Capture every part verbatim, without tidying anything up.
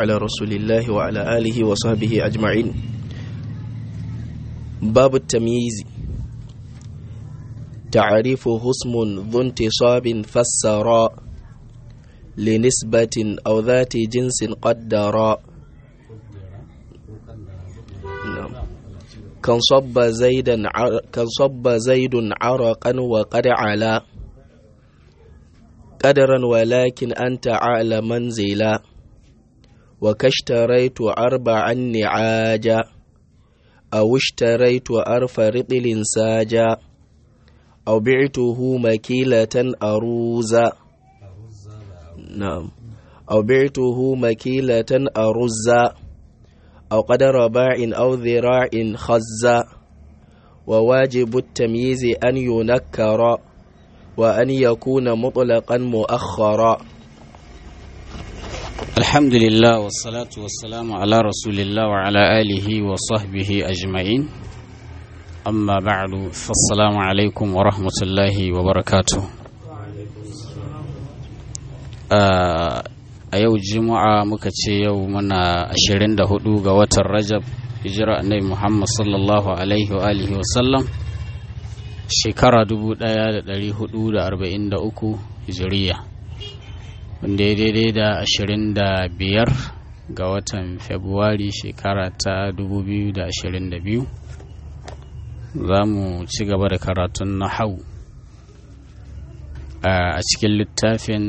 على رسول الله وعلى آله وصحبه أجمعين. باب التمييز. تعريفه اسم ذو انتصاب فسرا لنسبة أو ذات جنس قدرا. كان صب زيدا كان صب زيد عرقا وقد علا قدرا ولكن أنت أعلى منزلا. وكاشتريت أربعا نعاجا أو اشتريت أرف رطل ساجا أو بعته مكيلة أروزا. نعم. أو بعته مكيلة أرزا أو قدر باع أو ذراع خزا. وواجب التمييز أن ينكر وأن يكون مطلقا مؤخرا. الحمد لله والصلاة والسلام على رسول الله وعلى آله وصحبه أجمعين. أما بعد فالسلام عليكم ورحمة الله وبركاته. a yau juma'a muka ce yau muna ashirin da hudu ga watan rajab hijira annabi muhammad sallallahu alaihi wa alihi wa sallam shekara dubu daya da dari hudu da arba'in da uku hijiriya, wanda ya daidai da ashirin da biyar ga watan februari shekara ta dubu biyu da ashirin da biyu. Za mu ci gaba da karatun nahau a cikin littafin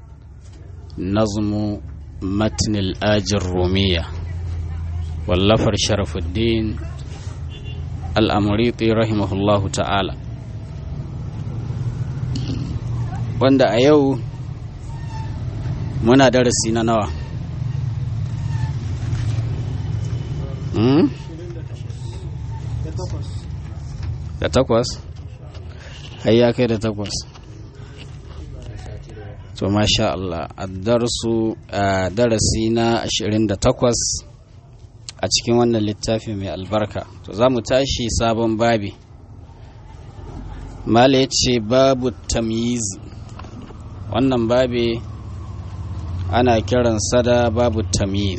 نظم متن الآج الرومية واللفر شرف الدين الأمريطي رحمه الله تعالى. wanda a yau muna darasi na nawa? da takwas? har ya kai da takwas. to masha Allah, addarsu a darasi na ashirin da takwas a cikin wannan littafi mai albarka. To za mu tashi sabon babi. Mala ya ce babu tamyiz. Wannan babi ana kiransa da babu tamyiz.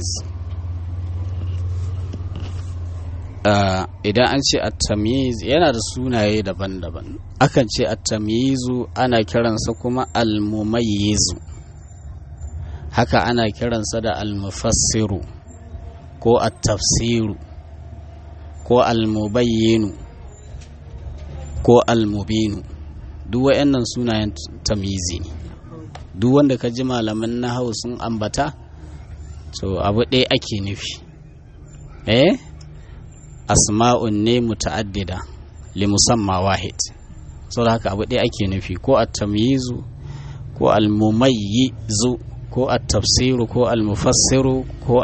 Idan an ce at-tamyiz yana da sunaye daban-daban. Akan ce at-tamyizu ana kiransa kuma al-mumayyizu. Haka ana kiransa da al-mufassiru ko at-tafsiru ko al-mubayyinu ko al-mubinu. Duk waɗannan sunayen tamyizi ne. Duk wanda ka ji malaman nahwu sun ambata to abu ɗaya ake nufi. Eh? Asma'un ne muta'addida li musamma wahid. Saboda haka abu ɗaya ake nufi, ko at-tamyizu ko al-mumayyizu ko at-tafsiru ko al-mufassiru ko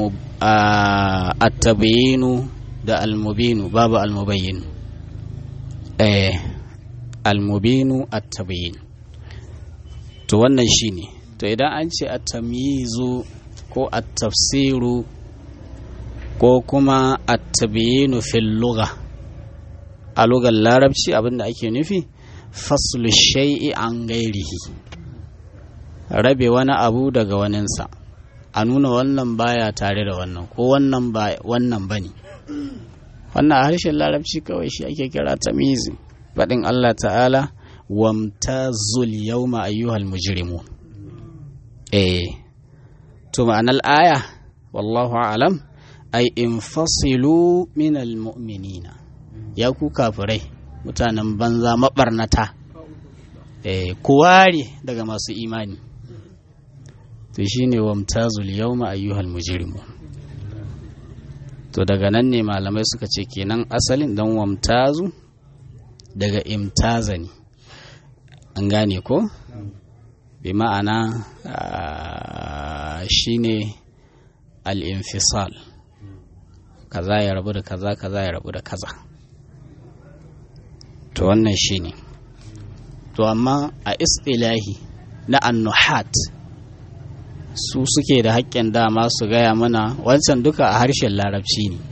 at-tabyinu da al-mubinu, babu al-mubayyin. eh al-mubinu at-tabyin. To wannan shine. To idan an ce at-tamyizu ko at-tafsiru ko kuma at-tabyinu fil lugha, a lugar larabci abinda ake nufi faslu shay'i an gairihi, rabe wani abu daga waninsa, a nuna wannan baya tare da wannan ko wannan ba wannan bane. Wannan a harshen larabci kawai shi ake kira tamyizi. Fadin Allah ta'ala wamtazul yawma ayyuhal mujrimun. eh to ma'anar aya wallahu a'lam ay infasilu minal mu'minina, ya ku kafirai mutanen banza mabarnata, eh ku ware daga masu imani. To shine wamtazul yawma ayyuhal mujrimun. To daga nan ne malamai suka ce kenan asalin dan wamtazu daga imtaza ne, an gane ko? Bi ma'ana shine al-infisal, kaza ya rabu da kaza, kaza ya rabu da kaza. To wannan shine. To amma a istilahi na annuhat su suke da haƙƙin dama su gaya mana wancan duka a harshen larabci ne.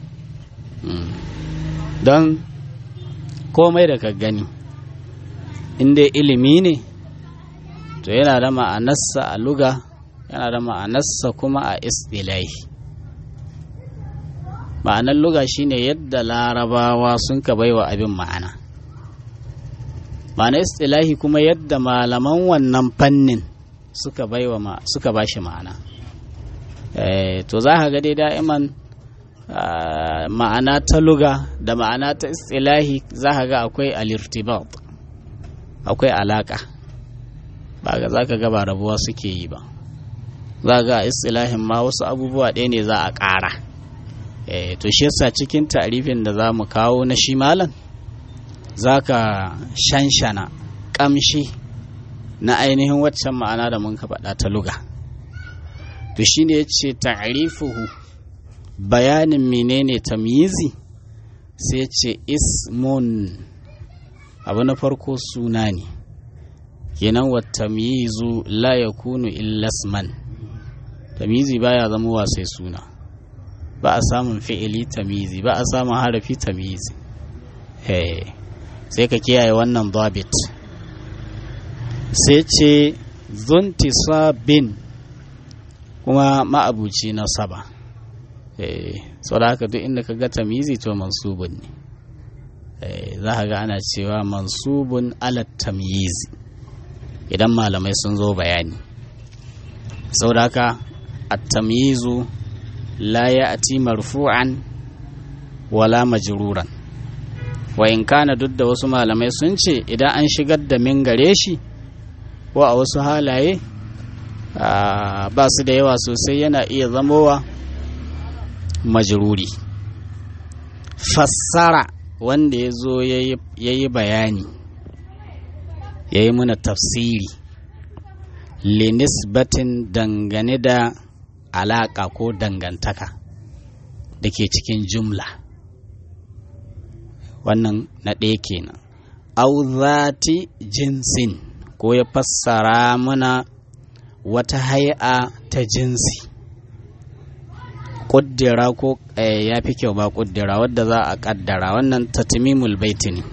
Don komai da ka gani inda ilimi ne to yana da ma'anarsa a luga yana da ma'anarsa kuma a istilahi. Ma'anar luga shine yadda larabawa sun ka baiwa abin ma'ana, ma'anar istilahi kuma yadda malaman wannan fannin suka baiwa ma, suka bashi ma'ana. Eh, to za ka ga dai da'iman uh, ma'ana ta luga da ma'ana ta istilahi za ka ga akwai alirtibat, akwai alaka, ba ga za ka ga ba rabuwa suke yi ba. Za ga istilahin ma wasu abubuwa ɗaya ne za a ƙara. E, to shi yasa cikin ta'rifin da za mu kawo na shi malam za ka shanshana ƙamshi na ainihin waccan ma'ana da mun ka faɗa ta luga. To shi ne ya ce ta'rifuhu, bayanin menene tamyizi, sai ce ismun, abu na farko suna ne, kenan wa tamyizu la yakunu illa isman. Tamyizi baya zama wa sai suna, ba a samun fi'ili tamyizi, ba a samun harafi tamyizi. Hey, sai ka kiyaye wannan dabit. Sai ce zuntisabin, kuma ma'abuci na saba. Hey, saboda haka duk inda ka ga tamyizi to mansubun ne. Hey, za ka ga ana cewa mansubun ala tamyizi idan malamai sun zo bayani. Saboda haka at-tamyizu la ya'ti marfu'an wala majruran, wa in kana, duk da wasu malamai sun ce idan an shigar da min gare shi ko a wasu halaye ba su da yawa sosai, yana iya zamowa majruri. Fassara, wanda ya zo ya yi bayani, ya yi muna tafsiri, linisbatin, dangane da alaƙa ko dangantaka da ke cikin jumla. Wannan na ɗaya kenan. Au zati jinsin, ko ya fassara mana wata hai'a ta jinsi. Ƙuddira ko eh, ya fi kyau ba ƙuddira, wadda za a ƙaddara, wannan tatmimul baiti ne.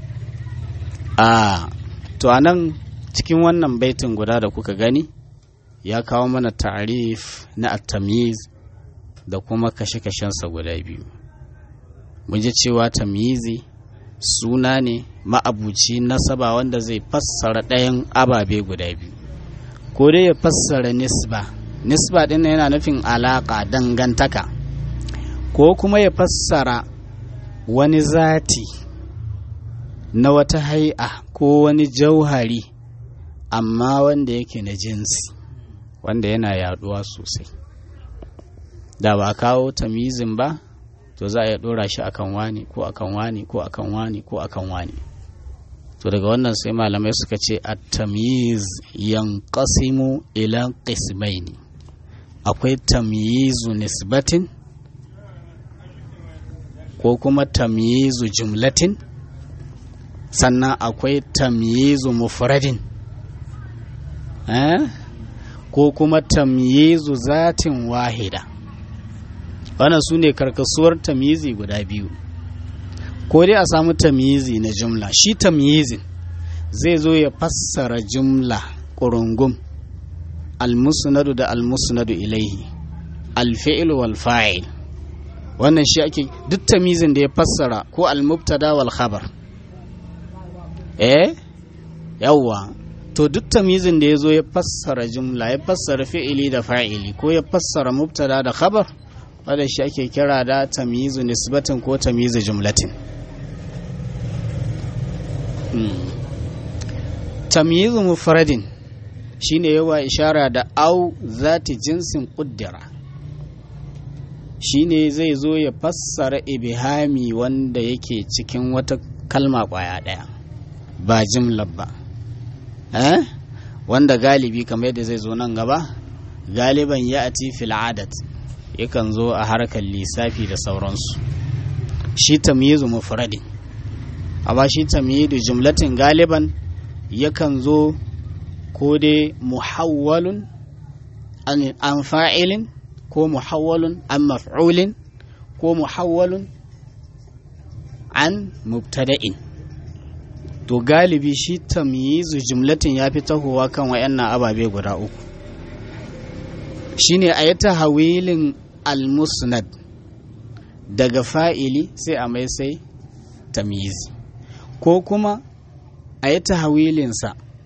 A to anan cikin wannan baitin guda da kuka gani ya kawo mana ta'rif na at-tamyiz da kuma kashe-kashensa guda biyu. Mun ji cewa tamyizi suna ne ma'abuci nasaba wanda zai fassara ɗayan ababe guda biyu, ko dai ya fassara nisba, nisba ɗin yana nufin alaƙa, dangantaka, ko kuma ya fassara wani zati na wata hai'a ko wani jauhari amma wanda yake na jinsi, wanda yana yaduwa sosai. Da ba kawo tamyizin ba to za a iya dora shi akan wani ko akan wani ko akan wani ko akan wani. To daga wannan sai malamai suka ce at-tamyiz yanqasimu ila qismaini. Akwai tamyizu nisbatin ko kuma tamyizu jumlatin, sannan akwai tamyizu mufradin, eh? ko kuma tamyizu zatin wahida. Wannan su ne karkasuwar tamyizi guda biyu. Ko dai a samu tamyizi na jumla, shi tamyizin zai zo ya fassara jumla ƙurungum, almusnadu da almusnadu ilaihi, alfi'il wal fa'il. Wannan shi ake, duk tamyizin da ya fassara ko almubtada wal khabar, eh yawwa, to duk tamyizin da ya zo ya fassara jumla, ya fassara fi'ili da fa'ili, ko ya fassara mubtada da khabar, wadda shi ake kira da tamyizu nisbatin ko tamyizu jumlatin. hmm. Tamyizu mufradin shine yawa ishara da au zati jinsin kuddira, shine zai zo ya fassara ibhami wanda yake cikin wata kalma kwaya daya, ba jumla ba, eh? Wanda galibi kamar yadda zai zo nan gaba, galiban ya ati fil adat, yakan zo a harkar lissafi da sauransu. Shi tamyizu mufradin, amma shi tamyizu jumlatin galiban yakan zo ko dai muhawwalun an fa'ilin, ko muhawwalun an maf'ulin, ko muhawwalun an mubtada'in. To galibi shi tamyizu jumlatin ya fi tahowa kan wayannan ababe guda uku. shine a yi tahawilin al-musnad daga fa'ili sai a mai sai tamyizi, ko kuma a yi tahawilinsa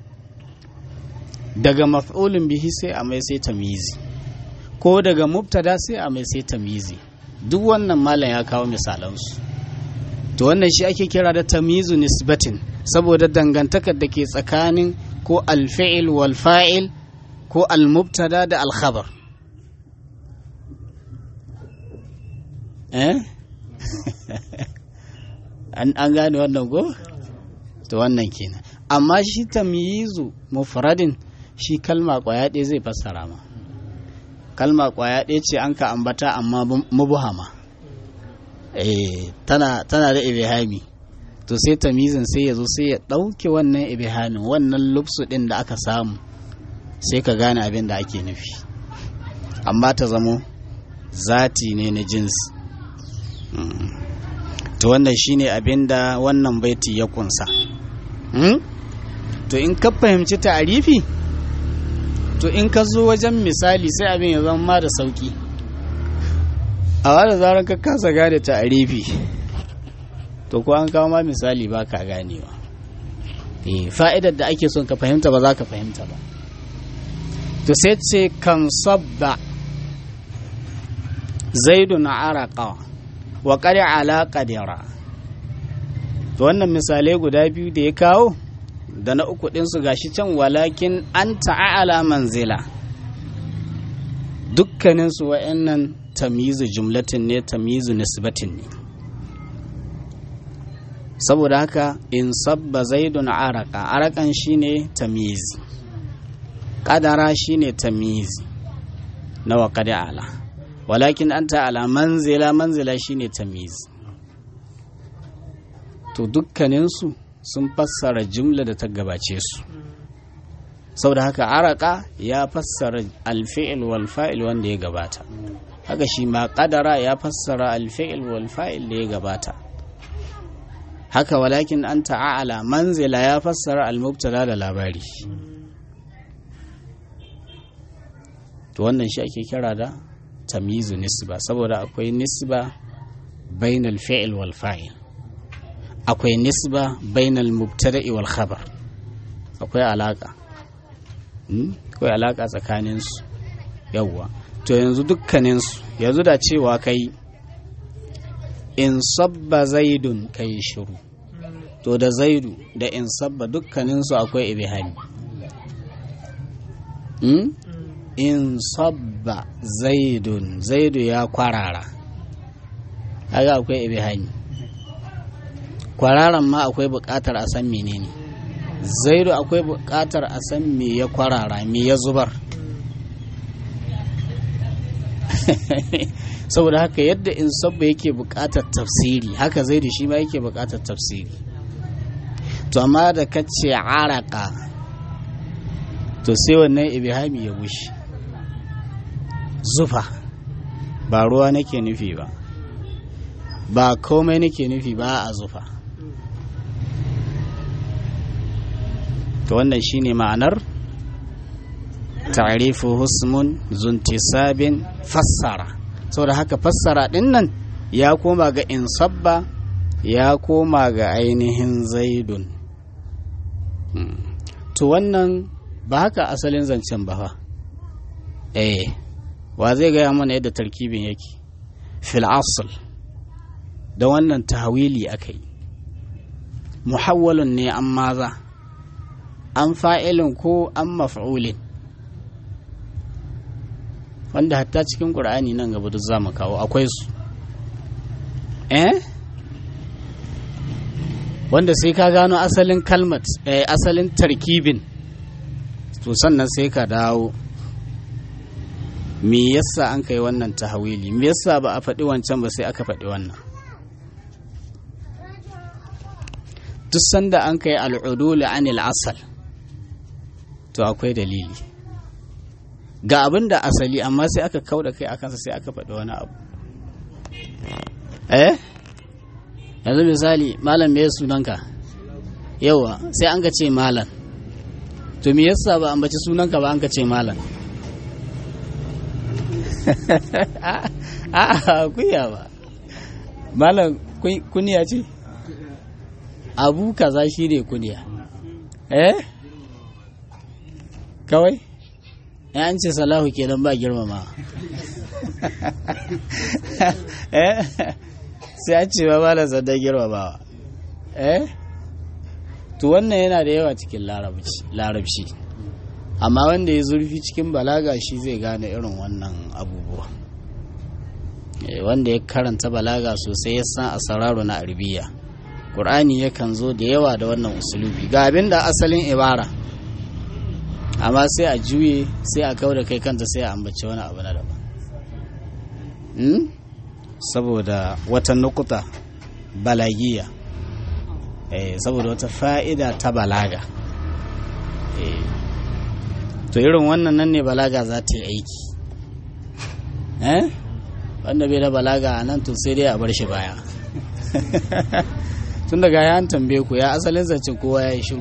daga maf'ulin bihi sai a mai sai tamyizi, ko daga mubtada sai a mai sai tamyizi. Duk wannan malam ya kawo misalansu. To wannan shi ake kira da tamyizu nisbatin, saboda dangantakar da ke tsakanin ko alfi'il wal fa'il ko al-mubtada da al-khabar. eh an an gane wannan ko? To wannan kenan. Amma shi tamyizu mufradin shi kalma kwaya ɗaya zai fassara ma. Kalma kwaya ɗaya ce an ka ambata amma mubuhama. Eh tana tana da ibhami. To sai tamyizin sai ya zo sai ya ɗauke wannan ibhamin, wannan lubsu ɗin da aka samu, sai ka gane abin da ake nufi. Amma ta zamo zati ne na jinsi. Mm. To wannan shine abin da wannan baiti ya kunsa. Mm? To in ka fahimci ta'arifi, to in ka zo wajen misali sai abin ya zama ma da sauki. A wada zarar ka kasa gane ta'arifi, to ko an kawo ma misali ba ka ganewa. Eh, fa'idar da ake son ka fahimta ba za ka fahimta ba. To sai ce kan sabba zaidun araqa wa qad ala qadira. To wannan misalai guda biyu da ya kawo, da na uku ɗinsu gashi can, walakin an ta'ala manzila. Dukkaninsu wa'annan tamyizu jumlatin ne, tamyizu nisbatin ne. Saboda haka in sabba zaidun araka, arakan shine tamyizi, qadara shine tamyizi na wa qad ala, walakin an ta'ala manzila, manzila shine tamyizi. To dukkaninsu sun fassara jumla da ta gabace su. Saboda haka araka ya fassara alfi'il wal fa'il wanda ya gabata, haka shi ma qadara ya fassara alfi'il wal fa'il da ya gabata. Haka walakin an ta'ala manzila ya fassara al-mubtada da labari. To wannan shi ake kira da tamyizu nisba, saboda akwai nisba bainal fi'il wal fa'il, akwai nisba bainal mubtada'i wal khabar, akwai alaka akwai alaka tsakanin su. Yawwa, to yanzu dukkanin su, yanzu da cewa kai in sabba zaidun kai shiru, to da zaidu da in sabba dukkanin su akwai ibhami. hmm? In sabba zaidun, zaidu ya kwarara, kaga akwai ibhami. Kwararan ma akwai buƙatar a san menene. Zaidu akwai buƙatar a san me ya kwarara, me ya zubar. Saboda haka yadda in sabba yake buƙatar tafsiri, haka zaidu shi ma yake buƙatar tafsiri. To amma da kace araka, to sai wannan ibhami ya wuce. Zufa ba ruwa nake nufi ba, ba komai nake nufi ba a zufa. To wannan shine ma'anar ta'rifu husmun zuntisabin fassara. Saboda haka fassara din nan ya koma ga insabba, ya koma ga ainihin zaidun. hmm. To wannan ba haka asalin zancen ba fa. eh wa zai gaya mana yadda tarkibin yake fil asl? Da wannan tahwili akai, muhawwalun ne an maza, an fa'ilin ko an maf'ulin, wanda hatta cikin ƙur'ani nan gaba duk za mu kawo akwai su. eh wanda sai ka gano asalin kalmat, eh, asalin tarkibin, to sannan sai ka dawo me yasa an kai wannan tahwili, me yasa ba a faɗi wancan ba sai aka faɗi wannan. Duk sanda an kai al'udul anil asal, to akwai dalili ga abin da asali, amma sai aka kauda kai akansa sai aka faɗi wani abu. eh yanzu misali, malam me sunanka? Yawa, sai an ka ce malam, to me yasa ba an bace sunanka ba an ka ce malam? a kunya ba malam kunya ce abu kaza shi ne kunya eh kawai ya an ce salahu kenan ba girmama eh sai an ce ba malam sanda girmamawa eh to wannan yana da yawa cikin larabci amma wanda ya zurfi cikin balaga shi zai gane irin wannan abubuwa wanda ya karanta balaga sosai ya san asararu na arabiya ƙur'ani yakan zo da yawa da wannan usulubi ga abin da asalin ibara amma sai a juye sai a kawo da kai kanta sai a ambaci wani abu na daban saboda wata nukuta balagiya saboda wata fa'ida ta balaga to irin wannan nan ne balaga za ta yi aiki eh wanda bai da balaga a nan to sai dai a bar shi baya tun daga ya tambaye ku ya asalin zance kowa ya yi shiru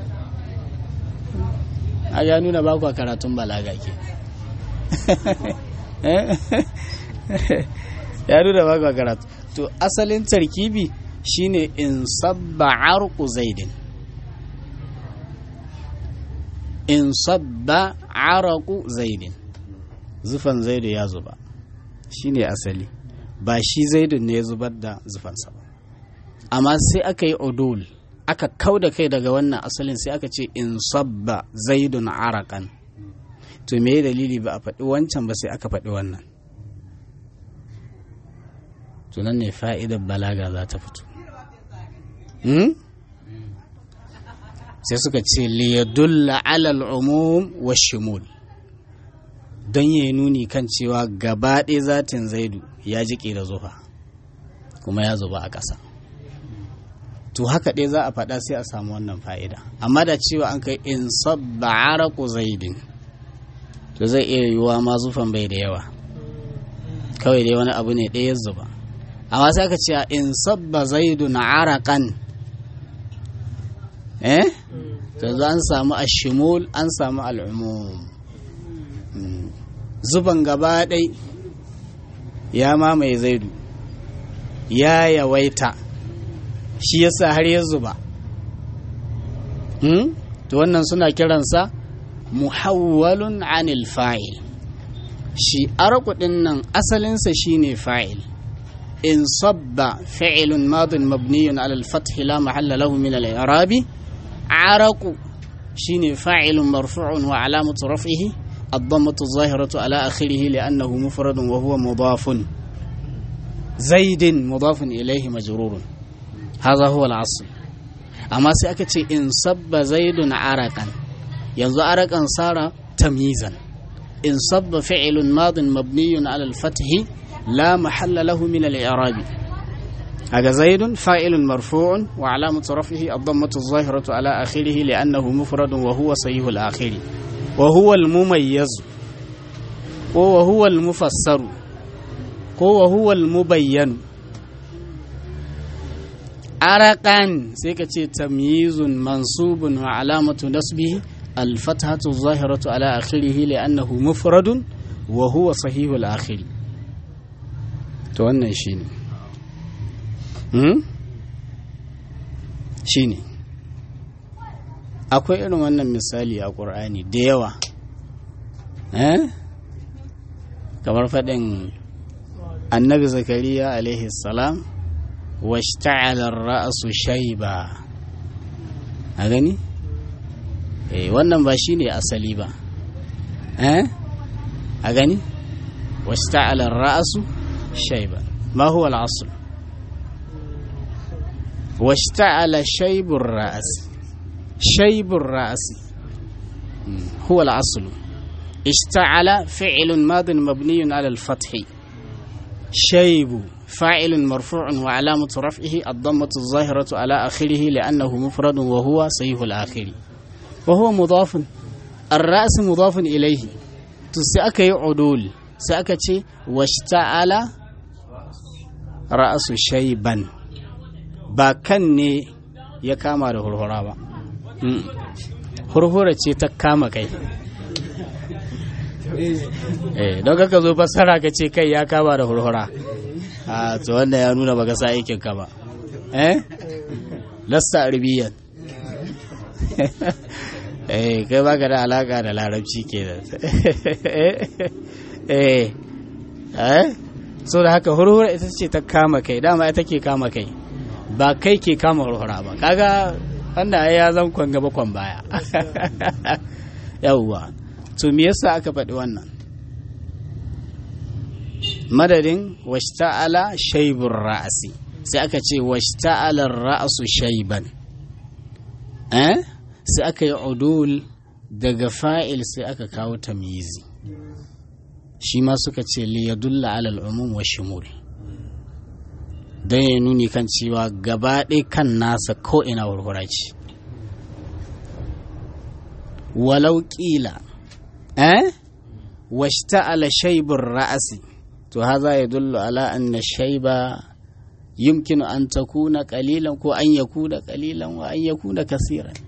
a ya nuna ba ku karatun balaga ke ya nuna ba ku karatu to asalin tarkibi shine in sabba arqu zaidin in sabba araku zaidin zufan zaidu ya zuba shine asali ba shi zaidun ne ya zubar da zufansa ba amma sai aka yi udul aka kau da kai daga wannan asalin sai aka ce in sabba zaidun arakan to me dalili ba a faɗi wancan ba sai aka faɗi wannan to nan ne fa'idar balaga za ta fito sai suka ce liyadulla alal umum wa shimul don ya nuni kan cewa gaba ɗaya zatin zaidu ya jiƙe da zufa kuma ya zuba a ƙasa to haka ɗaya za a faɗa sai a samu wannan fa'ida amma da cewa an kai in sabba araku zaidin to zai iya yiwuwa ma zufan bai da yawa kawai dai wani abu ne ɗaya zuba amma sai aka ce in sabba zaidu na arakan eh yanzu an samu ashimul an samu al'umum zuban gaba ɗai ya mamaye zaidu ya yawaita shi yasa har ya zuba to wannan suna kiransa muhawwalun anil fa'il shi arqudin nan asalinsa shine fa'il in sabba fi'lun madin mabniyun ala al-fath la mahalla lahu min al-i'rabi araqu shine fa'ilun marfu'un wa alamatu raf'ihi الضمة الظاهرة على آخره لأنه مفرد وهو مضاف زيد مضاف إليه مجرور هذا هو العصر أما سأكتي إن صب زيد عرقا ينظر عرقا صار تمييزا إن صب فعل ماض مبني على الفتح لا محل له من الإعراب هذا زيد فاعل مرفوع وعلامة رفعه الضمة الظاهرة على آخره لأنه مفرد وهو صحيح الآخر وهو المميز وهو المفسر وهو المبين عرقا سيكتي تمييز منصوب وعلامة نصبه الفتحة الظاهرة على آخره لأنه مفرد وهو صحيح الآخر توانا شيني شيني akwai irin wannan misali a ƙur'ani da yawa eh kamar faɗin annabi zakariya alaihi salam washta'ala ar-ra'su shayba a gani eh wannan ba shine asali ba eh a gani washta'ala ar-ra'su shayba ma huwa al-asl washta'ala shaybu ar-ra's شيب الرأس هو الأصل اشتعل فعل ماض مبني على الفتح شيب فاعل مرفوع وعلامة رفعه الضمة الظاهرة على آخره لأنه مفرد وهو صحيح الآخر وهو مضاف الرأس مضاف إليه تسأكي عدول سأكتي واشتعل رأس شيبا باكني يكامل هرهرابا hurhura ce ta kama kai eh don ka zo fassara ka ce kai ya kama da hurhura a to wannan ya nuna baka sa aikin ka ba eh lasta arabiyan eh kai baka da alaka da larabci kenan eh eh so da haka hurhura ita ce ta kama kai dama ita ke kama kai ba kai ke kama hurhura ba kaga wanda ya zan kwan gaba kwan baya yawwa to me yasa aka faɗi wannan madadin washta'ala shaybur ra'si sai aka ce washta'ala ra'su shayban eh sai aka yi udul daga fa'il sai aka kawo tamyizi shi ma suka ce li yadulla ala al-umum wa shumul dan ya nuni kan cewa gaba ɗaya kan nasa ko ina hurhura ce walau qila eh washta'ala shaybur ra'si to haza yadullu ala anna shayba yumkinu an takuna qalilan ko an yakuna qalilan wa an yakuna kaseeran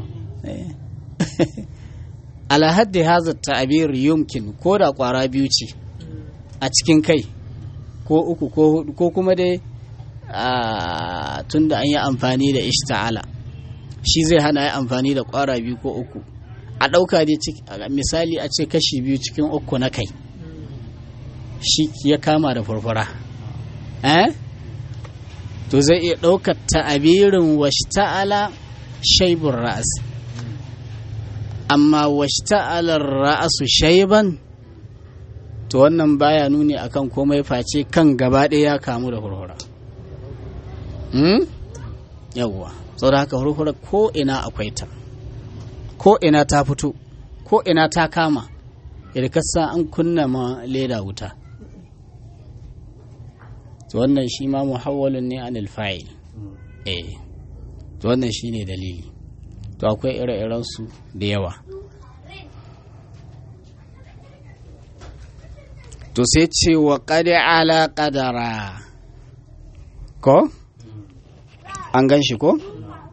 ala haddi hadha at-ta'bir yumkin ko da kwara biyu ce a cikin kai ko uku ko hudu ko kuma dai tunda an yi amfani da ishta'ala shi zai hana yi amfani da kwara biyu ko uku a ɗauka dai misali a ce kashi biyu cikin uku na kai shi ya kama da furfura eh to zai iya ɗaukar ta'abirin washta'ala shaibun ra'as amma washta'alar ra'asu shaiban to wannan baya nuni akan komai face kan gaba ɗaya ya kamu da furfura hmm? yawwa saboda haka furfura ko ina akwai ta ko ina ta fito ko ina ta kama idan kasa an kunna ma leda wuta to wannan shi ma muhawwalun ne anil fa'il eh to wannan shine dalili to akwai ire-iren su da yawa to sai ce wa qad ala qadara ko an gan shi ko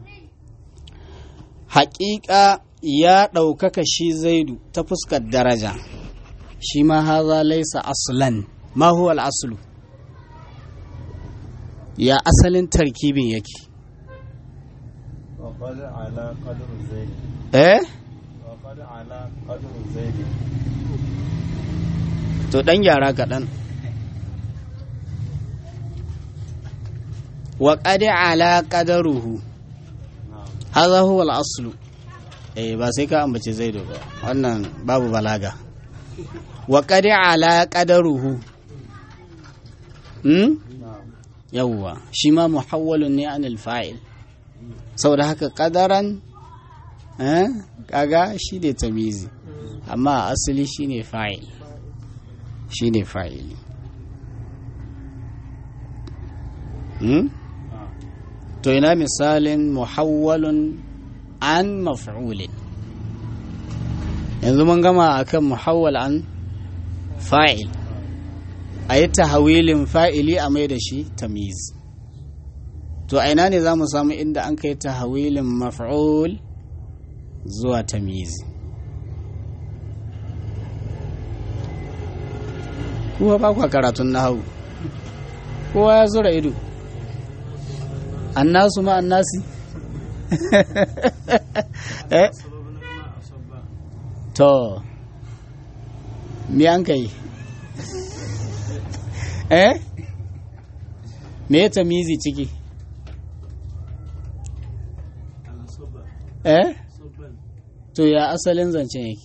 haƙiƙa ya ɗaukaka shi zaidu ta fuskar daraja shi ma haza laisa aslan ma huwa al-aslu ya asalin tarkibin yake eh to dan gyara kaɗan wa qad ala qadaruhu hadha huwa al-aslu eh ba sai ka ambace zaidu ba wannan babu balaga wa qad ala qadaruhu hmm yawwa shi ma muhawwalun ne anil fa'il saboda haka qadaran eh kaga shi ne tamizi amma asali shine fa'il shine fa'il hmm to ina misalin muhawwalun an maf'ulin yanzu mun gama akan muhawwal an fa'il a yi tahawilin fa'ili a mai da shi tamiz to a ina ne za mu samu inda an kai tahawilin maf'ul zuwa tamiz kuwa ba kwa karatun nahawu kowa ya zura ido annasu ma annasi eh to me an kai eh me ya tamizi ciki eh to ya asalin zancen yake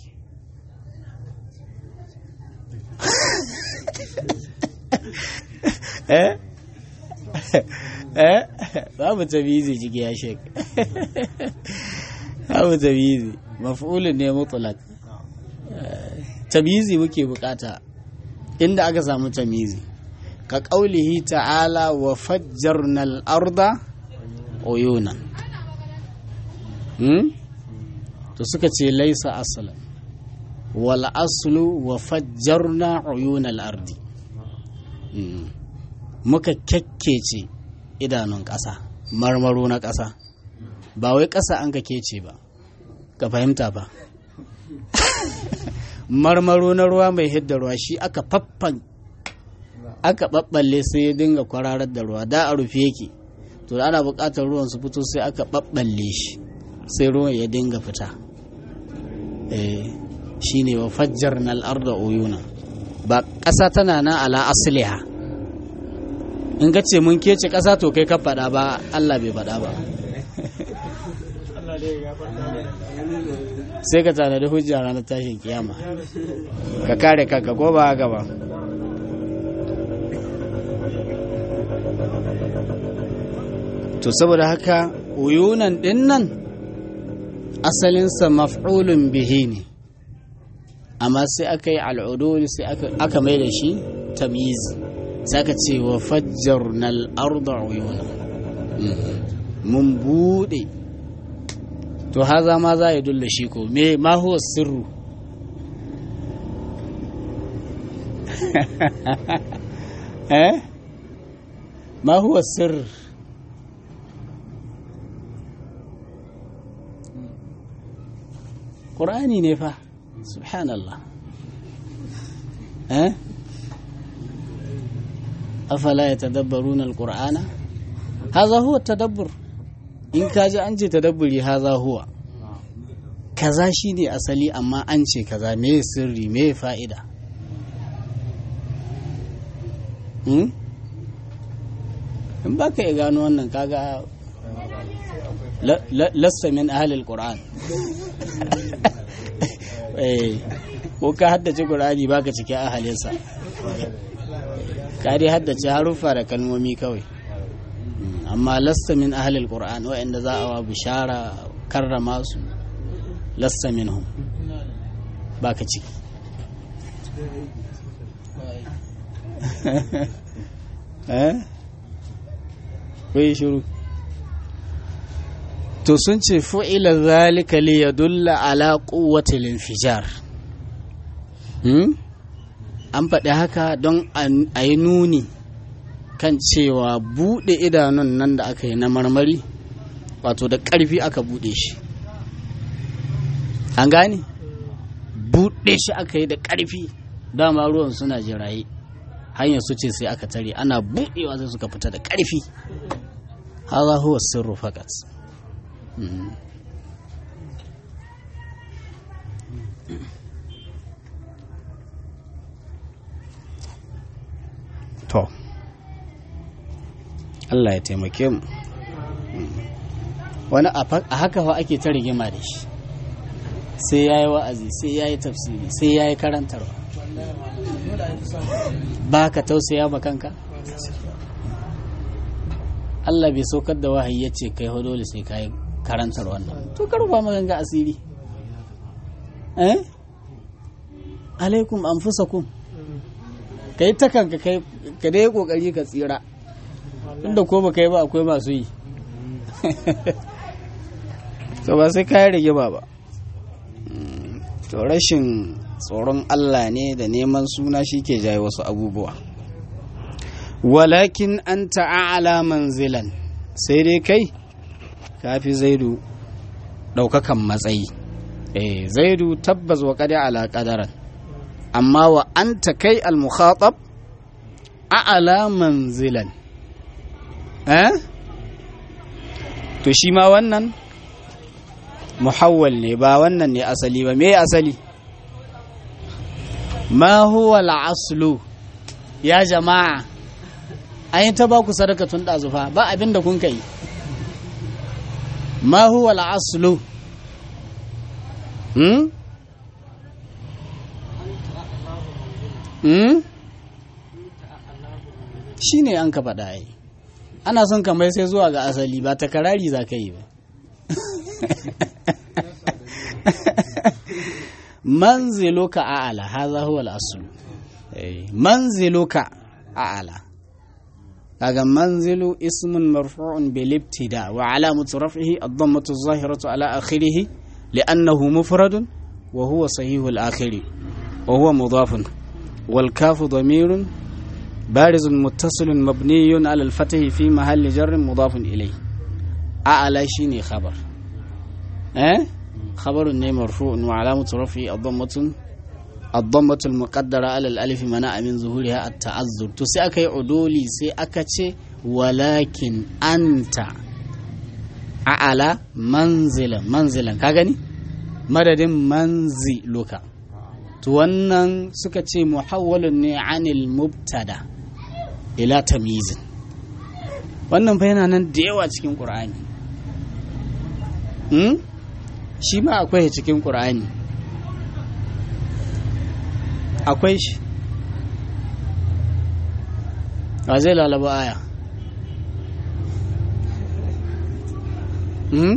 eh eh babu tamizi ciki ya shek babu tamizi maf'ulun ne mutlaq tamizi muke bukata inda aka samu tamizi ka qaulihi ta'ala wa fajjarna al-arda uyunan hmm to suka ce laisa aslan wal aslu wa fajjarna uyun al-ardi muka kekkece idanun ƙasa marmaro na ƙasa ba wai ƙasa an ka kece ba ka fahimta ba marmaro na ruwa mai hidda ruwa shi aka faffan aka babballe sai ya dinga kwararar da ruwa da a rufe yake to da ana buƙatar ruwan su fito sai aka babballe shi sai ruwan ya dinga fita eh shine wa fajjarna al-arda uyuna ba ƙasa tana nan ala asliha in ka ce mun kece ƙasa to kai ka faɗa ba Allah bai faɗa ba sai ka tanadi hujja ranar tashin kiyama ka kare kanka ko ba haka ba to saboda haka uyunan din nan asalinsa maf'ulun bihi ne amma sai aka yi al'udul sai aka mai da shi tamyiz sai aka ce wa fajjarna al-arda uyuna mun bude to haza ma za ya dulla shi ko me ma huwa sirru eh ma huwa sirr Qur'ani ne fa subhanallah eh afala yatadabbaruna al-qur'ana hadha huwa at-tadabbur in ka ji an ce tadabburi haza huwa kaza shine asali amma an ce kaza me sirri me fa'ida hmm? in ba ka gano wannan kaga lasta min ahlil qur'an eh ko ka haddace qur'ani baka cikin ahalinsa ka dai haddace haruffa da kalmomi kawai amma lasta min ahlil qur'an wa'anda za a wa bishara karrama su lasta minhum baka ciki eh kai shiru to sun ce fu'ila zalika li yadulla ala quwwati al-infijar hmm an faɗi haka don a yi nuni kan cewa buɗe idanun nan da aka yi na marmari wato da ƙarfi aka buɗe shi an gane buɗe shi aka yi da ƙarfi dama ruwan suna jiraye hanyar su ce sai aka tare ana buɗewa sai suka fita da ƙarfi haza huwa sirru fakat to Allah ya taimake mu wani a haka fa ake ta rigima da shi sai ya yi wa'azi sai ya yi tafsiri sai ya yi karantarwa ba ka tausaya ma kanka Allah bai saukar da wahayi ya ce kai dole sai ka yi karantar wannan to karba maganga asiri eh alaikum anfusakum kai ta kanka kai ka dai kokari ka tsira tunda ko ba kai ba akwai masu yi to ba sai kai rige ba ba to rashin tsoron Allah ne da neman suna shike jaye wasu abubuwa walakin anta a'la manzilan sai dai kai kafi zaidu daukakan matsayi eh zaidu tabbas wa qad ala qadaran amma wa anta kai al mukhatab a'la manzilan eh to shi ma wannan muhawwal ne ba wannan ne asali ba me asali ma huwa al-aslu ya jama'a ayin ta ba ku sadaka tun dazufa ba abinda kun kai ma huwa al-aslu hmm hmm shine an ka faɗa ai ana son ka mai sai zuwa ga asali ba takarari za ka yi ba manziluka a'ala hadha huwa al-asl manziluka a'ala kaga manzilu ismun marfu'un bil ibtida wa alamatu raf'ihi ad-dammatu adh-dhahiratu ala akhirih li'annahu mufradun wa huwa sahihu al-akhir wa huwa mudafun wal kafu damirun بارز متصل مبني على الفتح في محل جر مضاف إليه أعلى شيني خبر أه؟ خبر مرفوع وعلامة رفعه الضمة ad-dammatul muqaddara ala al-alif mana min zuhuriha at-ta'azzur to sai aka yi uduli sai aka ce walakin anta a'ala manzilan manzilan ka gani madadin manziluka to wannan suka ce muhawwalun ne anil mubtada ila tamyizin wannan fa yana nan da yawa cikin qur'ani hmm? shi ma akwai cikin qur'ani akwai shi a zai lalaba aya hmm?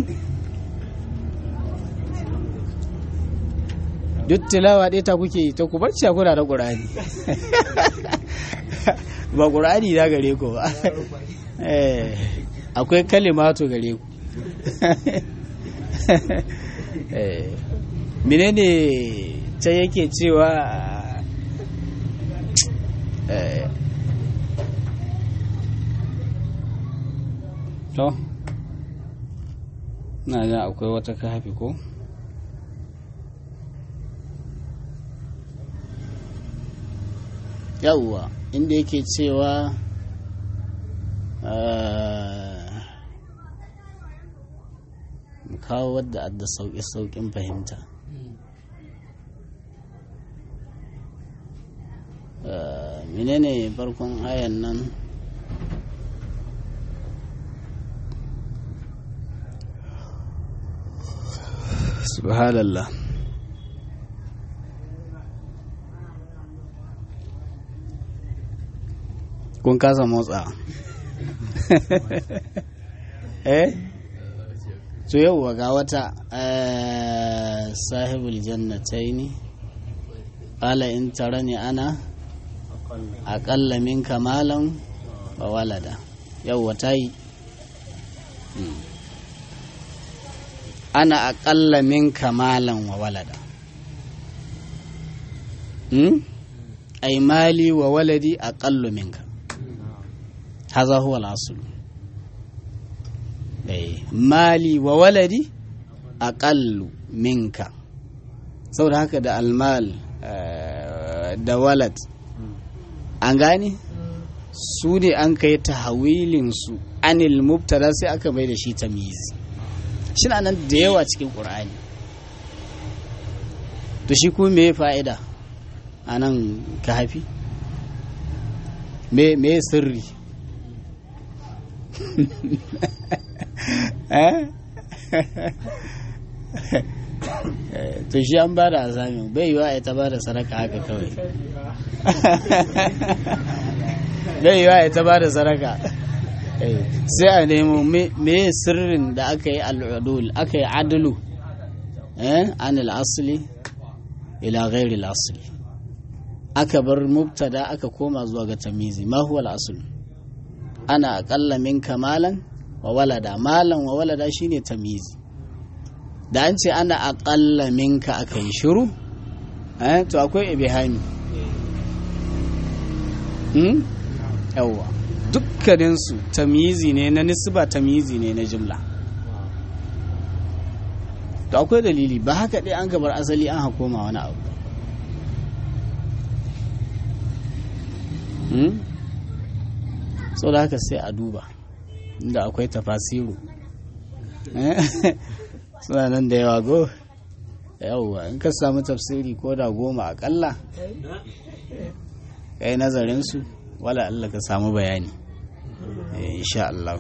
duk tilawa ɗaya ta kuke ta ku barci a kuna da ƙur'ani ba ƙur'ani na gare ku ba akwai kalimatu gare ku menene ta yake cewa to na ga akwai wata kafi ko yawwa inda yake cewa mu kawo wadda adda sauƙi-sauƙin fahimta menene farkon ayan nan subhanallah kun kasa motsa eh to yauwa ga wata sahibul jannataini qala in tarani ana aqalla minka malan wa walada yauwa tayi ana aqalla minka malan wa walada hmm ay mali wa waladi aqallu minka هذا هو الأصل مالي وولدي أقل منك saboda haka da almal da walad an gane su ne an kai tahawilinsu anil mubtada sai aka mai da shi tamyizi shi na nan da yawa cikin ƙur'ani to shi kuma me fa'ida a nan ka hafi me sirri to shi an ba da azamin bai yiwa ya ta ba da saraka haka kawai bai yiwa ya ta ba da saraka sai a nemo me sirrin da aka yi al'adul aka yi adalu an al'asali ila ghairi al'asali aka bar mubtada aka koma zuwa ga tamizi ma huwa al'asul ana aƙalla minka malan wa walada malan wa walada shine tamizi da an ce ana aƙalla minka aka yi shiru eh to akwai ibihami hmm yawa dukkanin su tamizi ne na nisba tamizi ne na jumla to akwai dalili ba haka dai an gabar asali an hakoma wani abu hmm so da haka sai a duba inda akwai tafasiru suna nan da yawa go yawwa in ka samu tafsiri ko da goma akalla kai nazarinsu wala Allah ka samu bayani insha Allah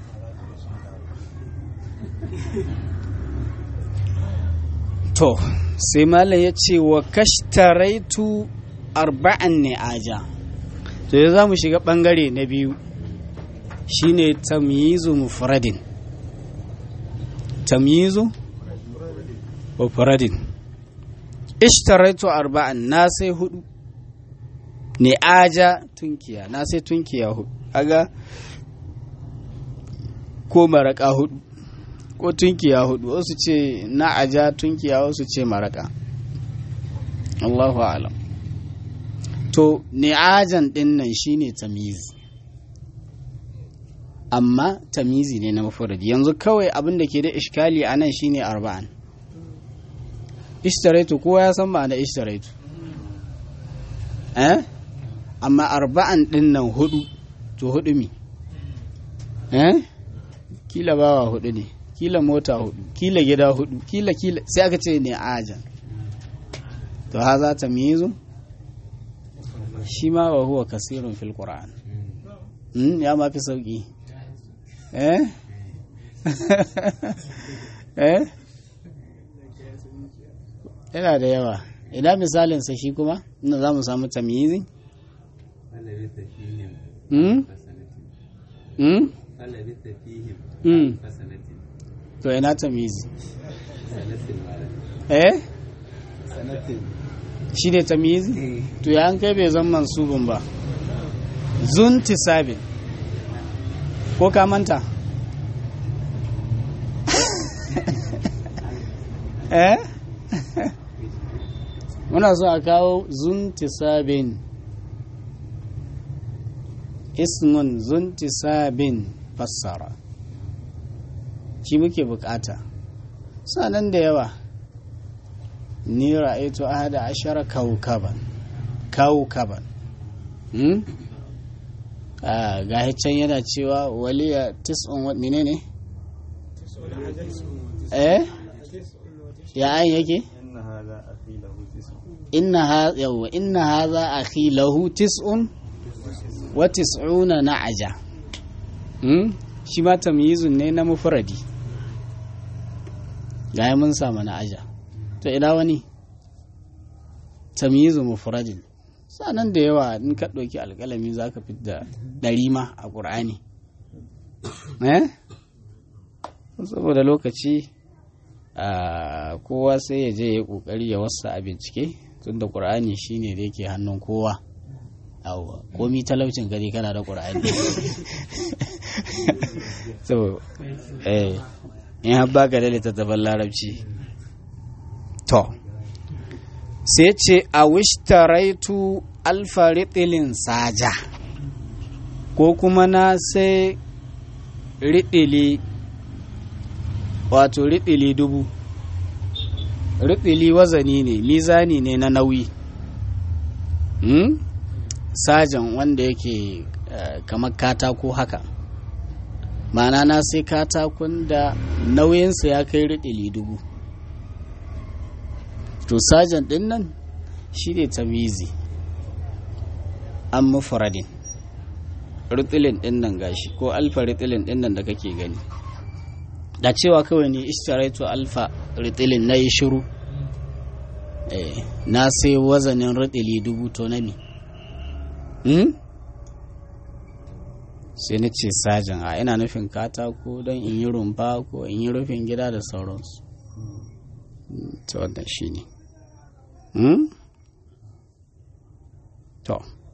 to sai malam ya ce wa kashtaraitu arba'an ne aja to yanzu za mu shiga bangare na biyu shine tamyizu mufradin tamyizu mufradin ishtaraitu arba'an na sai hudu ne aja tunkiya na sai tunkiya hudu aga ko maraka hudu ko tunkiya hudu wasu ce na aja tunkiya wasu ce maraka Allahu a'lam to ni'ajan din nan shine tamyizi amma tamyizi ne na mufrad yanzu kawai abin da ke da iskali anan shine arba'an ishtaraitu kowa ya san ma'ana ishtaraitu eh amma arba'an din nan hudu to hudu mi eh kila bawa hudu ne kila mota hudu kila gida hudu kila kila sai aka ce ne ajan to haza tamyizu shi ma wa huwa kasirun fil qur'an mm ya ma fi sauki eh eh yana da yawa ina misalin sa shi kuma inda za mu samu tamyizi mm mm mm to ina tamyizi eh shi ne tamyizi to ya an kai bai zan mansubun ba zun tisabin ko ka manta eh muna so a kawo zun tisabin ismun zun tisabin fassara shi muke bukata sanan da yawa ni ra'aytu ahada ashara kawkaban kawkaban hmm ah ga can yana cewa waliya tis'un wa menene eh ya an yake inna hadha akhi lahu tis'un inna hadha yawa inna hadha akhi lahu tis'un wa tis'una na'aja hmm shi ma tamyizun ne na mufradi ga mun samu na'aja to ina wani tamyizu mufradin sanan da yawa in ka ɗauki alƙalami zaka fitar ɗari ma a ƙur'ani eh saboda lokaci kowa sai ya je ya ƙoƙari ya wasa a bincike tunda ƙur'ani shine da yake hannun kowa yawa komi talaucin gari kana da ƙur'ani so eh in har baka da littattafan larabci to sai ce a wishtaraitu alfa riɗilin saja ko kuma na sai riɗili wato riɗili dubu riɗili wazani ne mizani ne na nauyi hmm? sajan wanda yake uh, kamar katako haka ma'ana na sai katakon da nauyinsa ya kai riɗili dubu to sajan din nan shi ne tamizi an mufradin ritilin din nan gashi ko alfa ritilin din nan da kake gani da cewa kawai ne ishtaraitu alfa ritilin na yi shiru eh, na sai wazanin ritili dubu to na ne hmm? sai na ce sajan a ina nufin katako don in yi rumfa ko in yi rufin gida da sauransu ta wannan shi ne Hmm? To.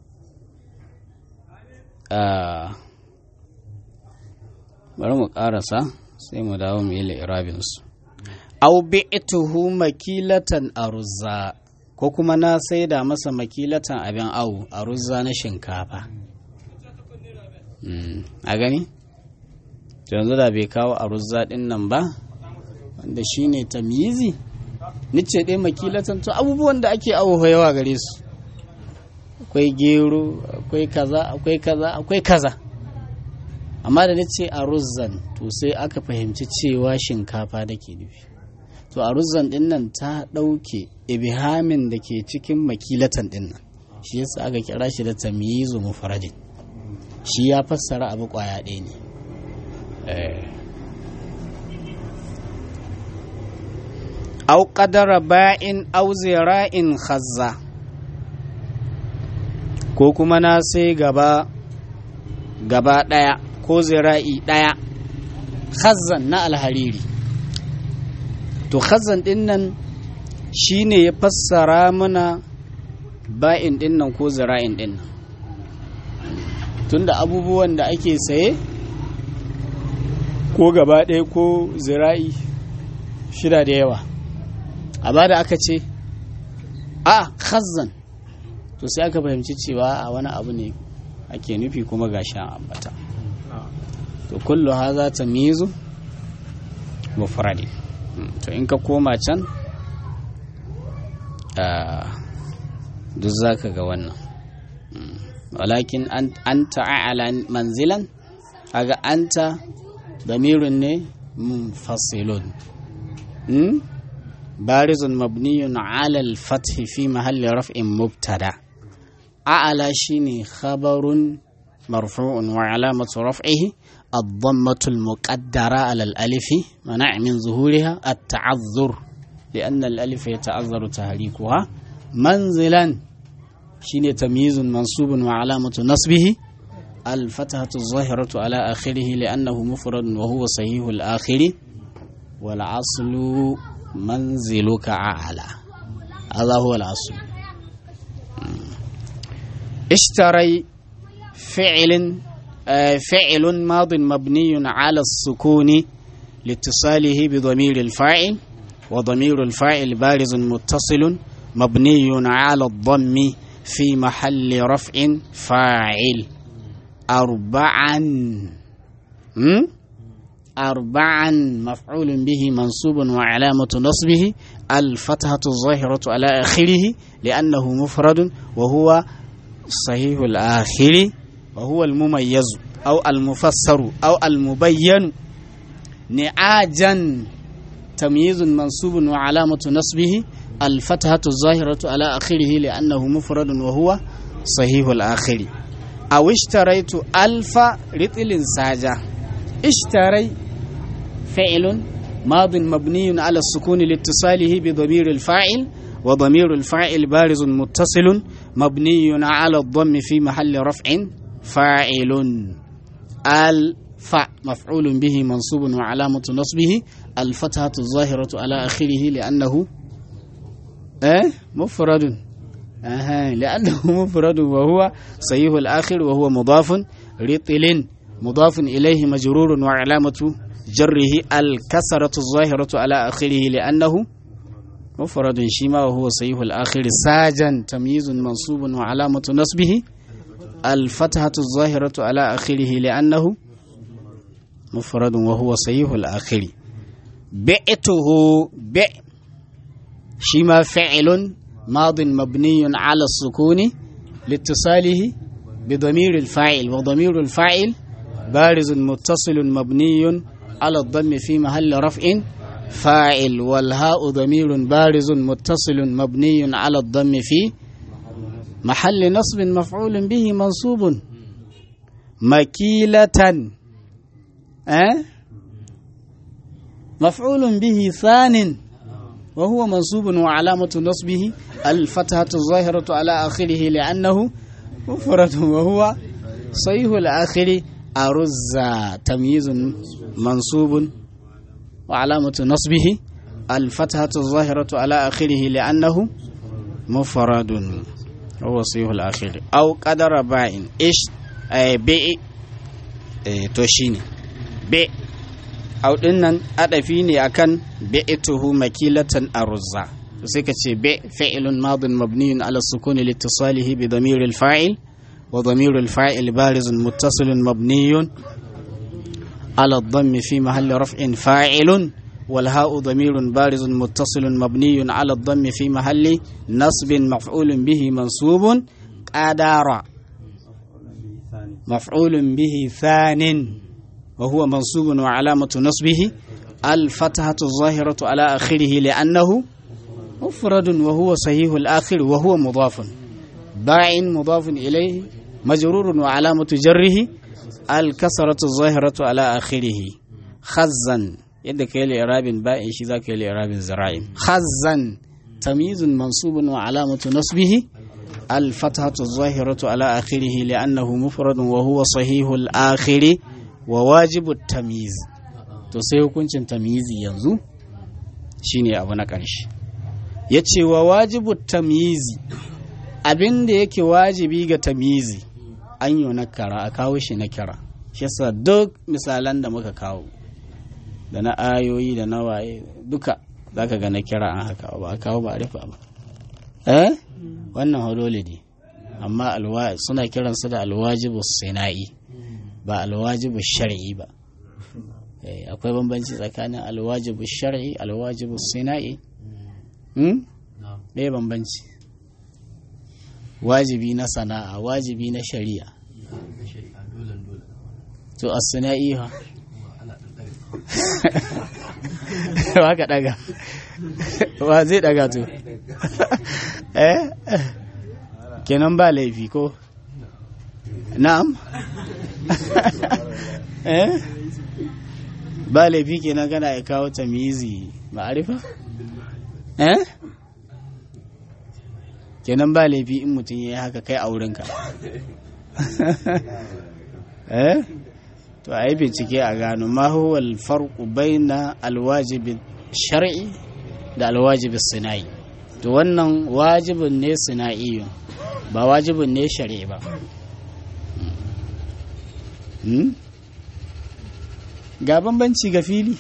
Uh, bari mu ƙarasa sai mu dawo mu yi li'irabinsu. Au bi'tuhu makilatan aruzza ko kuma na saida masa makilatan abin awu aruzza na shinkafa. Hmm. A gani? Yanzu da bai kawo aruzza din nan ba, wanda shine tamyizi. Nice dai makilatan to abubuwan da ake awo yawa gare su akwai gero akwai kaza akwai kaza akwai kaza amma da nace a ruzzan to sai aka fahimci cewa shinkafa da ke nufi to a ruzzan din nan ta dauke ibhamin da ke cikin makilatan din nan shi yasa aka kira shi da tamyizu mufradin shi ya fassara abu kwaya ɗaya ne eh au qadara ba'in au zira'in khazza ko kuma na sai gaba gaba daya ko zira'i daya khazzan na alhariri to khazzan din nan shine ya fassara mana ba'in din nan ko zira'in din nan tunda abubuwan da ake saye ko gaba daya ko zira'i shida da yawa a da aka ce a khazzan to sai aka fahimci cewa a wani abu ne ake nufi kuma ga shan ambata to kullu haza tamyizu mufradi to in ka koma can duk zaka ga wannan walakin anta a'ala manzilan kaga anta damirun ne munfasilun hmm? barizun mabniyun ala al-fath fi mahalli raf'in mubtada a'ala shine khabarun marfu'un wa alamatu raf'ihi الضمة المقدرة على الألف منع من ظهورها التعذر لأن الألف يتعذر تحريكها منزلا شين تمييز منصوب وعلامة نصبه الفتحة الظاهرة على آخره لأنه مفرد وهو صحيح الآخر والعصل منزلك أعلى هذا هو العصل اشتري فعل فعل ماض مبني على السكون لاتصاله بضمير الفاعل وضمير الفاعل بارز متصل مبني على الضم في محل رفع فاعل أربعا أربعا مفعول به منصوب وعلامة نصبه الفتحة الظاهرة على آخره لأنه مفرد وهو صحيح الآخر وهو المميز أو المفسر أو المبين نعاجا تمييز منصوب وعلامة نصبه الفتحة الظاهرة على آخره لأنه مفرد وهو صحيح الآخر أو اشتريت ألف رطل ساجة اشتري فعل ماض مبني على السكون لاتصاله بضمير الفاعل وضمير الفاعل بارز متصل مبني على الضم في محل رفع فاعل الف مفعول به منصوب وعلامة نصبه الفتحة الظاهرة على آخره لأنه أه مفرد أه لأنه مفرد وهو صحيح الآخر وهو مضاف رطل مضاف إليه مجرور وعلامة جره الكسرة الظاهرة على آخره لأنه مفرد شيما وهو صحيح الآخر ساجا تمييز منصوب وعلامة نصبه الفتحة الظاهرة على آخره لأنه مفرد وهو صحيح الآخر بعته بع شيما فعل ماض مبني على السكون لاتصاله بضمير الفاعل وضمير الفاعل بارز متصل مبني على الضم في محل رفع فاعل والهاء ضمير بارز متصل مبني على الضم في محل نصب مفعول به منصوب مكيلة أه؟ مفعول به ثان وهو منصوب وعلامة نصبه الفتحة الظاهرة على آخره لأنه مفرد وهو صحيح الآخر أرز تمييز منصوب وعلامة نصبه الفتحة الظاهرة على آخره لأنه مفرد هو صحيح الآخر أو قدر باين إيش أي بي توشيني بي أو إنن أدفيني أكن بئته مكيلة أرزا سيكتشي بي فعل ماض مبني على السكون لاتصاله بضمير الفاعل وضمير الفاعل بارز متصل مبني على الضم في محل رفع فاعل والهاء ضمير بارز متصل مبني على الضم في محل نصب مفعول به منصوب قدر مفعول به ثان وهو منصوب وعلامة نصبه الفتحة الظاهرة على آخره لأنه مفرد وهو صحيح الآخر وهو مضاف باع مضاف إليه مجرور وعلامة جره الكسرة الظاهرة على آخره خزا يدك إلى إعراب باء شذاك إلى إعراب زراعي خزا تمييز منصوب وعلامة نصبه الفتحة الظاهرة على آخره لأنه مفرد وهو صحيح الآخر وواجب التمييز تسيو كنت تمييزي ينزو شيني أبو نكرش يتشي وواجب التمييز abin da yake wajibi ga tamizi an yi nakara a kawo shi na kira shi yasa duk misalan da muka kawo da na ayoyi da na waye duka zaka ga na kira an haka ba a kawo ba a rufa ba eh wannan hodole ne amma alwa suna kiransu da alwajibu sina'i ba alwajibu shar'i ba eh akwai bambanci tsakanin alwajibu shar'i alwajibu sina'i hmm me bambanci wajibi na sana'a wajibi na shari'a to as-sana'i ha wa ka daga wa zai daga to eh kenan ba laifi ko na'am eh ba laifi kenan kana ya kawo tamizi ma'arifa eh kenan ba laifi in mutum ya yi haka kai a wurinka eh to a yi bincike a gano ma huwa alfarqu baina alwajibi shar'i da alwajibi sina'i to wannan wajibin ne sina'i ba wajibin ne shari'i ba hmm? ga bambanci ga fili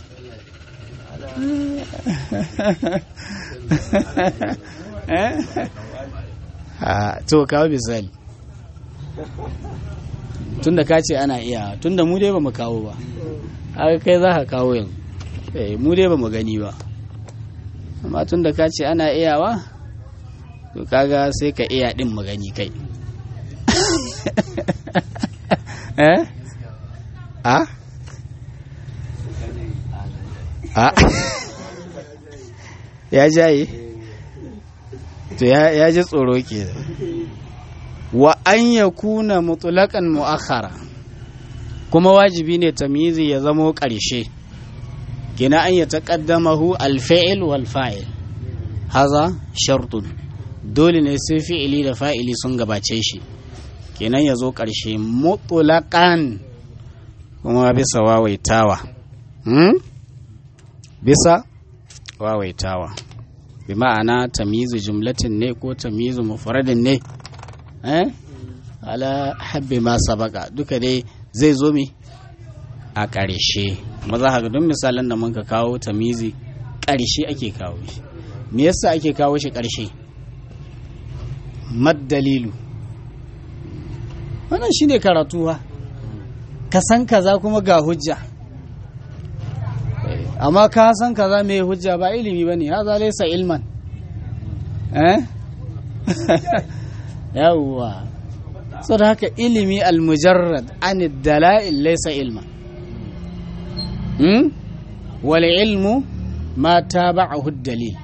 to kawo misali tunda ka ce ana iya tunda mu dai ba mu kawo ba haka kai za ka kawo yanzu mu dai ba mu gani ba amma tunda ka ce ana iyawa to kaga sai ka iya din mu gani kai eh a a ya jaye to ya ji tsoro ke wa an ya kuna mutulakan mu'akhara kuma wajibi ne tamyizi ya zamo ƙarshe kina an ya taqaddamahu al-fi'l wal fa'il haza shartun dole ne sai fi'ili da fa'ili sun gabace shi kenan ya zo ƙarshe mutulakan kuma bisa wawaitawa hmm? bisa wawaitawa bi ma'ana tamyizu jumlatin ne ko tamyizu mufradin ne eh ala habbi ma sabaka duka dai zai zo mi a ƙarshe maza haka don misalan da muka kawo tamyizi ƙarshe ake kawo shi me yasa ake kawo shi ƙarshe mad dalilu wannan shine karatuwa ka san kaza kuma ga hujja amma ka san kaza mai hujja ba ilimi bane haza laysa ilman eh yawwa so da haka ilimi al-mujarrad an ad-dala'il laysa ilman hmm wal ilmu ma taba'ahu ad-dalil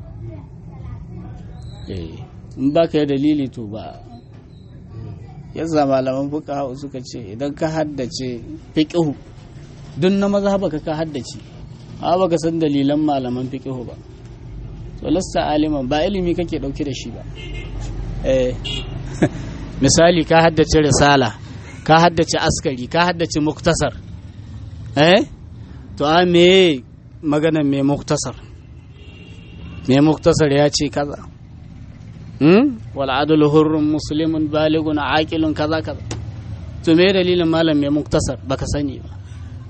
eh in baka da dalili to ba yasa malaman fuqaha suka ce idan ka haddace fiqh dun na mazhabaka ka haddace a baka san dalilan malaman fiqh ba to lasta aliman ba ilimi kake dauke da shi ba eh misali ka haddace risala ka haddace askari ka haddace muktasar eh to a me maganan me muktasar me muktasar ya ce kaza hmm wal adlu hurrun muslimun balighun aqilun kaza kaza to me dalilin malam me muktasar baka sani ba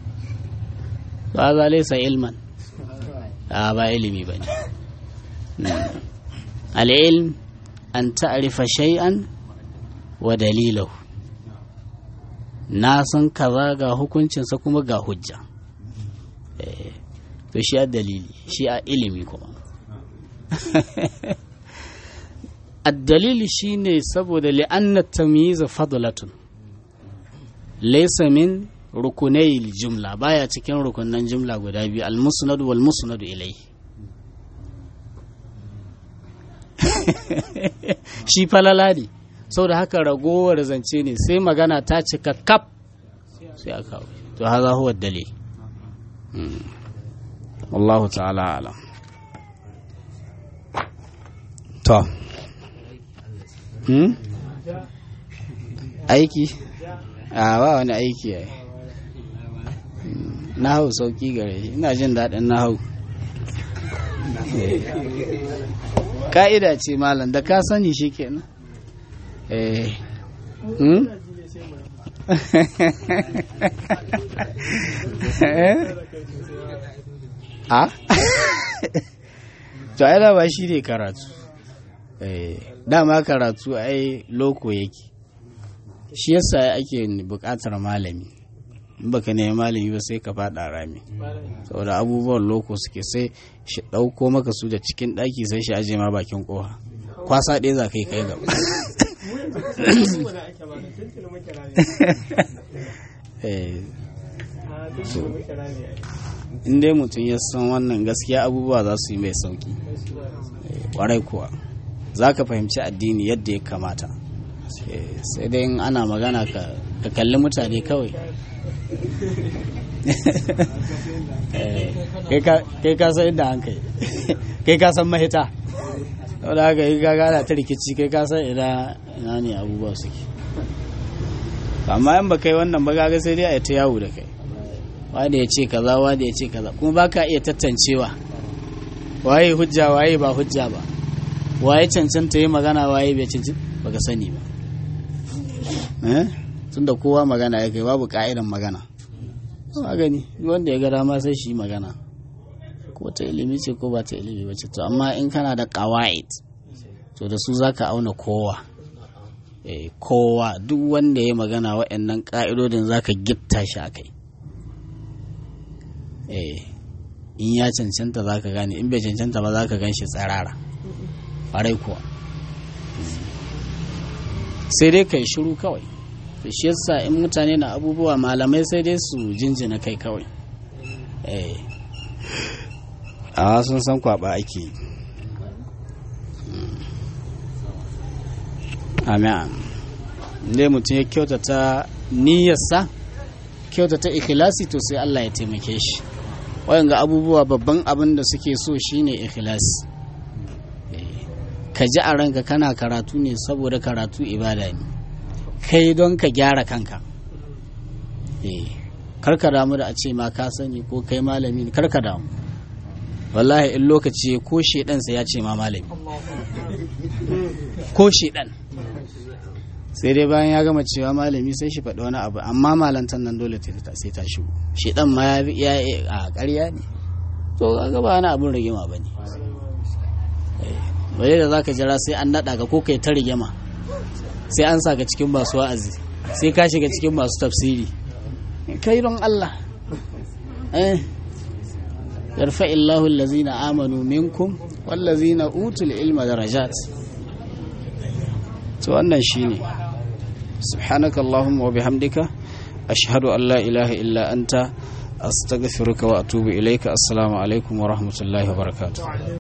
ba za laysa ilman a ba ilimi bane al ilm an ta'rifa shay'an wa dalilahu na san kaza ga hukuncinsa kuma ga hujja eh to shi a dalili shi a ilimi kuma ad-dalili shine saboda li'anna at-tamyiz fadlatun laysa min rukunai al-jumla baya cikin rukunan jumla guda biyu al-musnad wal musnad ilayhi shi falala ne sau da haka ragowar zance ne sai magana ta cika kaf sai a kawo to haza huwa dalil wallahu ta'ala alam to hmm? aiki a ba wani aiki yayi na hau sauki gare ina jin daɗin na hau ka'ida ce malam da ka sani shi kenan eh hmm a to ai da ba shi ne karatu eh dama karatu ai loko yake shi yasa ake buƙatar malami in baka nemi malami ba sai ka faɗa rami saboda abubuwan loko suke sai shi ɗauko maka su da cikin ɗaki sai shi aje ma bakin ƙofa kwasa ɗaya za ka yi kai gaba in dai mutum ya san wannan gaskiya abubuwa za su yi mai sauki kwarai kuwa za ka fahimci addini yadda ya kamata sai dai in ana magana ka kalli mutane kawai kai ka san inda an kai kai ka san mahita wadda haka yi gagara ta rikici kai ka san ina ne abubuwa suke amma yan ba kai wannan ba gaga sai dai a ta yawo da kai wanda ya ce kaza wanda ya ce kaza kuma ba ka iya tattancewa waye hujja waye ba hujja ba waye cancanta yi magana waye bai cancanta ba ka sani ba tun da kowa magana ya kai babu ka'idan magana ba gani wanda ya ga dama sai shi magana ko ta ilimi ce ko ba ta ilimi ba ce to amma in kana da qawaid to da su zaka auna kowa eh kowa duk wanda ya magana waɗannan ka'idodin zaka gitta shi akai eh in ya cancanta zaka gane in bai cancanta ba zaka gan shi tsarara farai kuwa sai dai kai shiru kawai to shi yasa in mutane na abubuwa malamai sai dai su jinjina kai kawai eh a sun san kwaba ake amin inda mutum ya kyautata niyyarsa kyautata ikhlasi to sai Allah ya taimake shi wayanga abubuwa babban abin da suke so shine ikhlasi ka ji a ranka kana karatu ne saboda karatu ibada ne kai don ka gyara kanka karka damu da a ce ma ka sani ko kai malami ne karka damu wallahi in lokaci ko shedan sai ya ce ma malami ko shedan sai dai bayan ya gama cewa malami sai shi faɗi wani abu amma malantan nan dole sai ta shigo shedan ma ya a ƙarya ne to kaga ba wani abun rigima bane bai da zaka jira sai an nada ka ko kai ta rigima sai an saka cikin masu wa'azi sai ka shiga cikin masu tafsiri kai don Allah eh yarfa illahu allazina amanu minkum wallazina utul ilma darajat to wannan shine subhanakallahumma wa bihamdika ashhadu an la ilaha illa anta astaghfiruka wa atubu ilaika assalamu alaikum wa rahmatullahi wa barakatuh